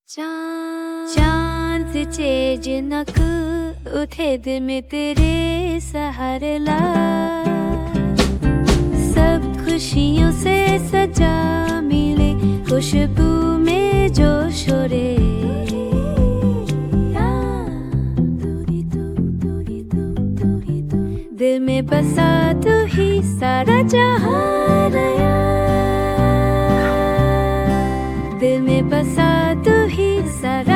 चांद चेजनक उठे दिल में तेरे सहारे ला, सब खुशियों से सजा मिले खुशबू में जो शोरे। दिल में बसा तू ही सारा जहां नया, दिल में बसा तू ही सारा।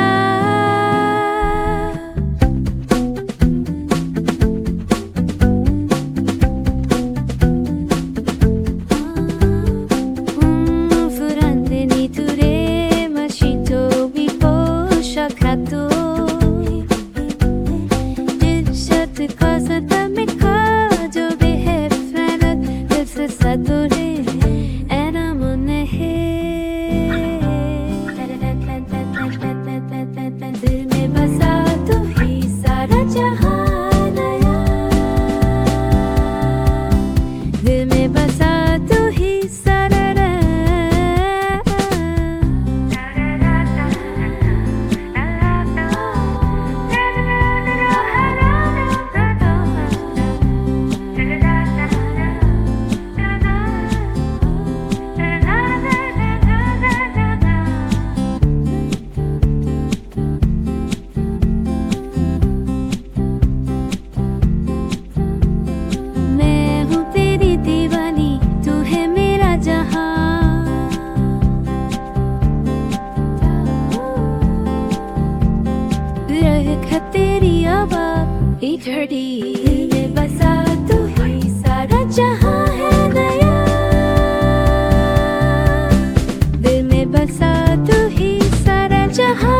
तेरी आवाज़ इधड़ी में बसा तू ही सारा जहां है नया, दिल में बसा तू ही सारा जहां।